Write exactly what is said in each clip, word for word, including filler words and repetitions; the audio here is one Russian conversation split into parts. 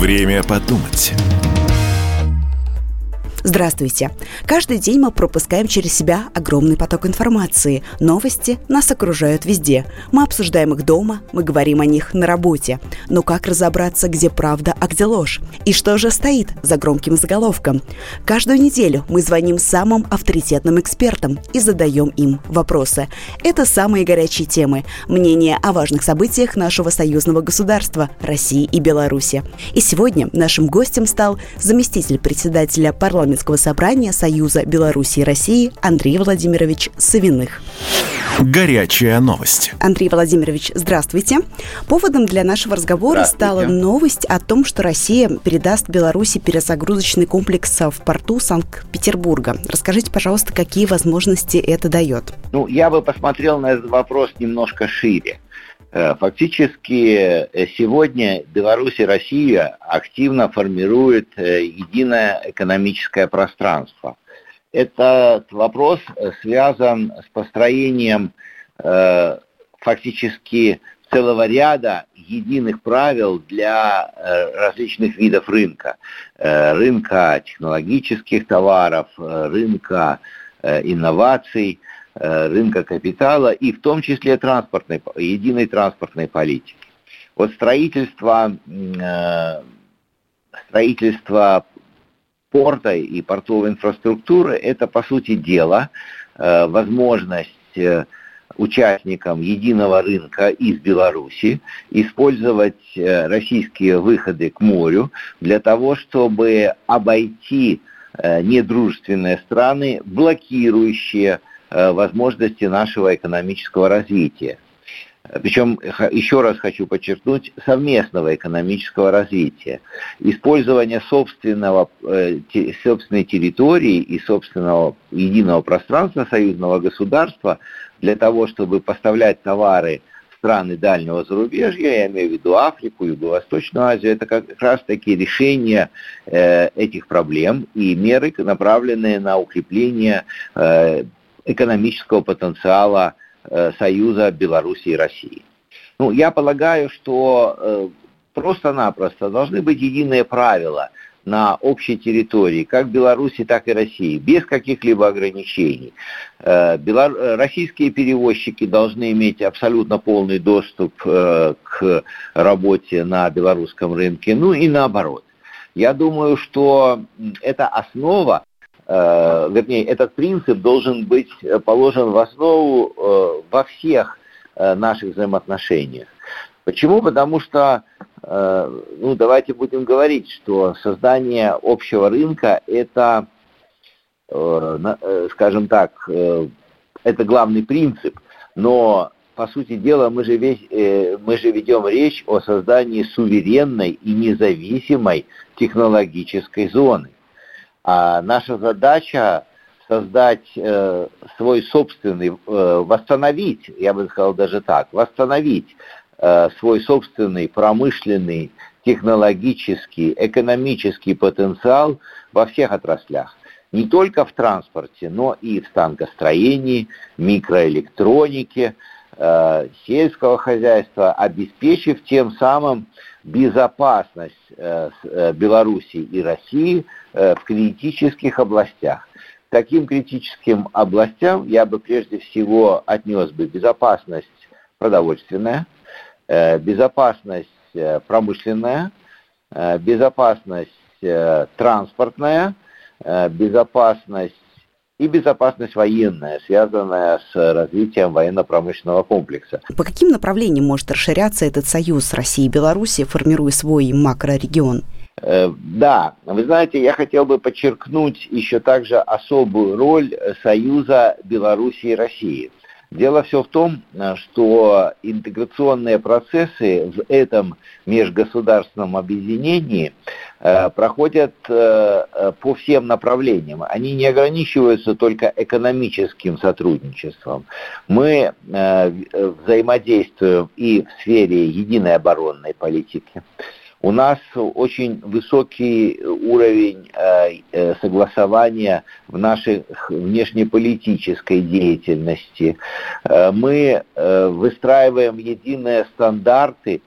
Время подумать. Здравствуйте! Каждый день мы пропускаем через себя огромный поток информации. Новости нас окружают везде. Мы обсуждаем их дома, мы говорим о них на работе. Но как разобраться, где правда, а где ложь? И что же стоит за громким заголовком? Каждую неделю мы звоним самым авторитетным экспертам и задаем им вопросы. Это самые горячие темы, мнения о важных событиях нашего союзного государства, России и Беларуси. И сегодня нашим гостем стал заместитель председателя парламента собрания Союза Беларуси и России Андрей Владимирович Савиных. Горячая новость. Андрей Владимирович, здравствуйте. Поводом для нашего разговора стала новость о том, что Россия передаст Беларуси перезагрузочный комплекс в порту Санкт-Петербурга. Расскажите, пожалуйста, какие возможности это дает? Ну, я бы посмотрел на этот вопрос немножко шире. Фактически сегодня Беларусь и Россия активно формируют единое экономическое пространство. Этот вопрос связан с построением фактически целого ряда единых правил для различных видов рынка. Рынка технологических товаров, рынка инноваций, рынка капитала и в том числе транспортной, единой транспортной политики. Вот строительство, строительство порта и портовой инфраструктуры – это, по сути дела, возможность участникам единого рынка из Беларуси использовать российские выходы к морю для того, чтобы обойти недружественные страны, блокирующие возможности нашего экономического развития. Причем, еще раз хочу подчеркнуть, совместного экономического развития. Использование собственного, собственной территории и собственного единого пространства союзного государства для того, чтобы поставлять товары в страны дальнего зарубежья, я имею в виду Африку, Юго-Восточную Азию, это как раз таки решение этих проблем и меры, направленные на укрепление экономического потенциала э, Союза Беларуси и России. Ну, я полагаю, что э, просто-напросто должны быть единые правила на общей территории, как Беларуси, так и России, без каких-либо ограничений. Э, белор... Российские перевозчики должны иметь абсолютно полный доступ э, к работе на белорусском рынке, ну и наоборот. Я думаю, что это основа, Uh, вернее, этот принцип должен быть положен в основу uh, во всех uh, наших взаимоотношениях. Почему? Потому что, uh, ну, давайте будем говорить, что создание общего рынка – это, uh, uh, скажем так, uh, это главный принцип, но, по сути дела, мы же, весь, uh, мы же ведем речь о создании суверенной и независимой технологической зоны. А наша задача создать э, свой собственный, э, восстановить, я бы сказал даже так, восстановить э, свой собственный промышленный, технологический, экономический потенциал во всех отраслях. Не только в транспорте, но и в станкостроении, микроэлектронике, э, сельского хозяйства, обеспечив тем самым безопасность э, э, Беларуси и России э, в критических областях. К таким критическим областям я бы прежде всего отнес бы безопасность продовольственная, э, безопасность э, промышленная, э, безопасность э, транспортная, э, безопасность и безопасность военная, связанная с развитием военно-промышленного комплекса. По каким направлениям может расширяться этот союз России и Беларуси, формируя свой макрорегион? Э, да, вы знаете, я хотел бы подчеркнуть еще также особую роль союза Беларуси и России. Дело все в том, что интеграционные процессы в этом межгосударственном объединении э, проходят э, по всем направлениям. Они не ограничиваются только экономическим сотрудничеством. Мы э, взаимодействуем и в сфере единой оборонной политики. У нас очень высокий уровень э, согласования в нашей внешнеполитической деятельности. Э, мы э, выстраиваем единые стандарты в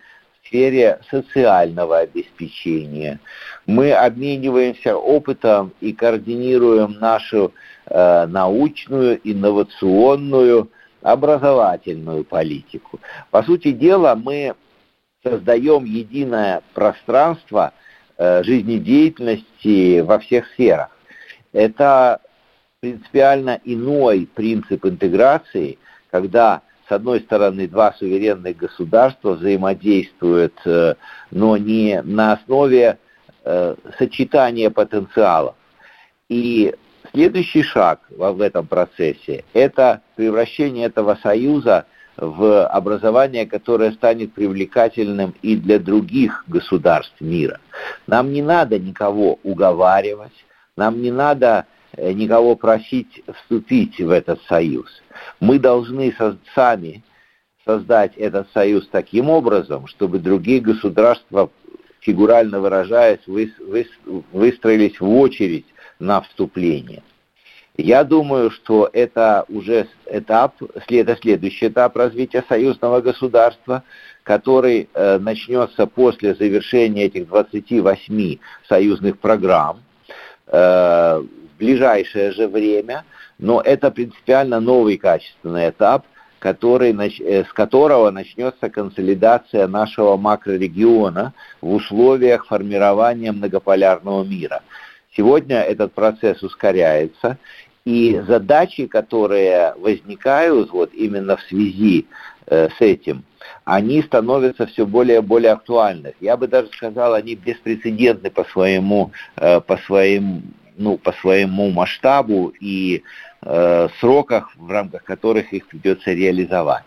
в сфере социального обеспечения. Мы обмениваемся опытом и координируем нашу э, научную, инновационную, образовательную политику. По сути дела, мы создаем единое пространство э, жизнедеятельности во всех сферах. Это принципиально иной принцип интеграции, когда, с одной стороны, два суверенных государства взаимодействуют, э, но не на основе э, сочетания потенциалов. И следующий шаг в этом процессе – это превращение этого союза в образование, которое станет привлекательным и для других государств мира. Нам не надо никого уговаривать, нам не надо никого просить вступить в этот союз. Мы должны со- сами создать этот союз таким образом, чтобы другие государства, фигурально выражаясь, вы- вы- выстроились в очередь на вступление. Я думаю, что это уже этап, это следующий этап развития союзного государства, который э, начнется после завершения этих двадцати восьми союзных программ э, в ближайшее же время, но это принципиально новый качественный этап, который, э, с которого начнется консолидация нашего макрорегиона в условиях формирования многополярного мира. Сегодня этот процесс ускоряется, и задачи, которые возникают вот именно в связи э, с этим, они становятся все более и более актуальны. Я бы даже сказал, они беспрецедентны по своему, э, по своим, ну, по своему масштабу и э, сроках, в рамках которых их придется реализовать.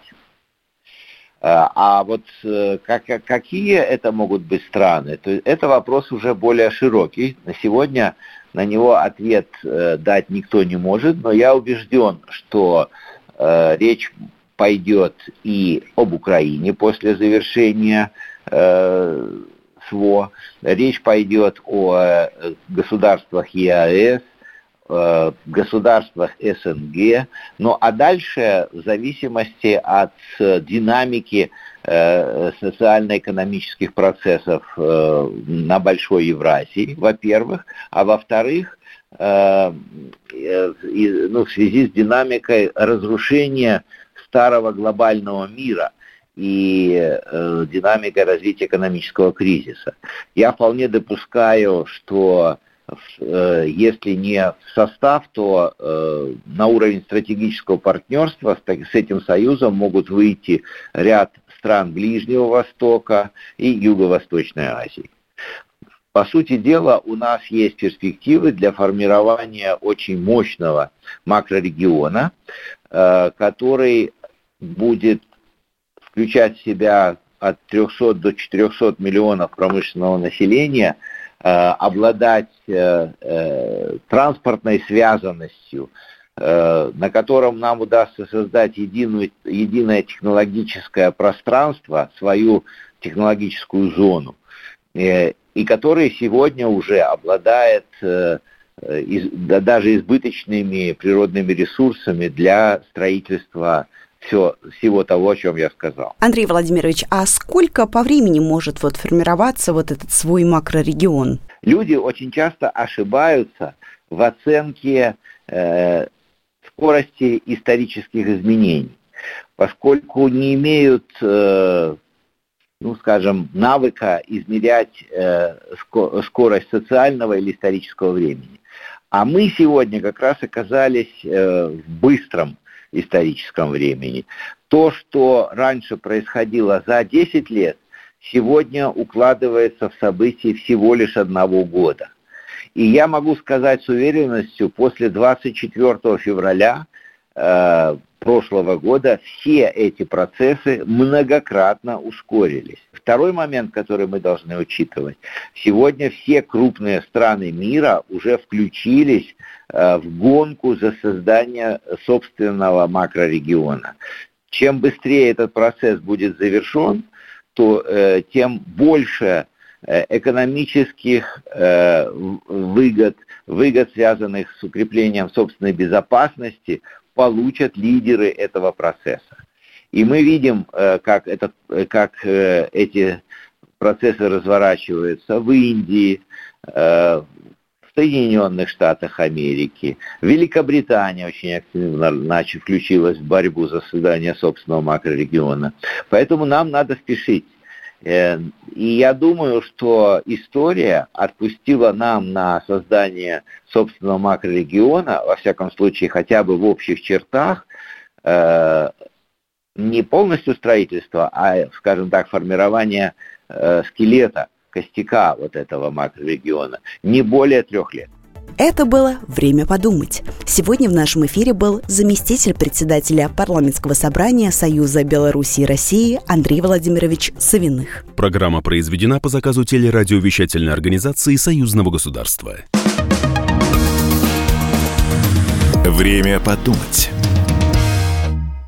А вот как, какие это могут быть страны, то это вопрос уже более широкий. На сегодня на него ответ э, дать никто не может, но я убежден, что э, речь пойдет и об Украине после завершения э, СВО, речь пойдет о э, государствах ЕАЭС, э, государствах СНГ, ну а дальше в зависимости от э, динамики э, социально-экономических процессов э, на Большой Евразии, во-первых, а во-вторых, э, э, ну, в связи с динамикой разрушения старого глобального мира и э, динамикой развития экономического кризиса. Я вполне допускаю, что э, если не в состав, то э, на уровень стратегического партнерства с, с этим союзом могут выйти ряд стран Ближнего Востока и Юго-Восточной Азии. По сути дела, у нас есть перспективы для формирования очень мощного макрорегиона, э, который будет включать в себя от трехсот до четырехсот миллионов промышленного населения, э, обладать э, э, транспортной связанностью, э, на котором нам удастся создать единую, единое технологическое пространство, свою технологическую зону, э, и который сегодня уже обладает э, из, да, даже избыточными природными ресурсами для строительства Все, всего того, о чем я сказал. Андрей Владимирович, а сколько по времени может вот формироваться вот этот свой макрорегион? Люди очень часто ошибаются в оценке э, скорости исторических изменений, поскольку не имеют, э, ну, скажем, навыка измерять э, ско- скорость социального или исторического времени. А мы сегодня как раз оказались э, в быстром историческом времени. То, что раньше происходило за десять лет, сегодня укладывается в события всего лишь одного года. И я могу сказать с уверенностью, после двадцать четвёртого февраля э, прошлого года все эти процессы многократно ускорились. Второй момент, который мы должны учитывать. Сегодня все крупные страны мира уже включились э, в гонку за создание собственного макрорегиона. Чем быстрее этот процесс будет завершен, то э, тем больше э, экономических э, выгод, выгод, связанных с укреплением собственной безопасности, получат лидеры этого процесса. И мы видим, как, этот, как эти процессы разворачиваются в Индии, в Соединенных Штатах Америки. Великобритания очень активно начав, включилась в борьбу за создание собственного макрорегиона. Поэтому нам надо спешить. И я думаю, что история отпустила нам на создание собственного макрорегиона, во всяком случае, хотя бы в общих чертах, не полностью строительство, а, скажем так, формирование скелета, костяка вот этого макрорегиона, не более трех лет. Это было «Время подумать». Сегодня в нашем эфире был заместитель председателя парламентского собрания Союза Беларуси и России Андрей Владимирович Савиных. Программа произведена по заказу телерадиовещательной организации Союзного государства. Время подумать.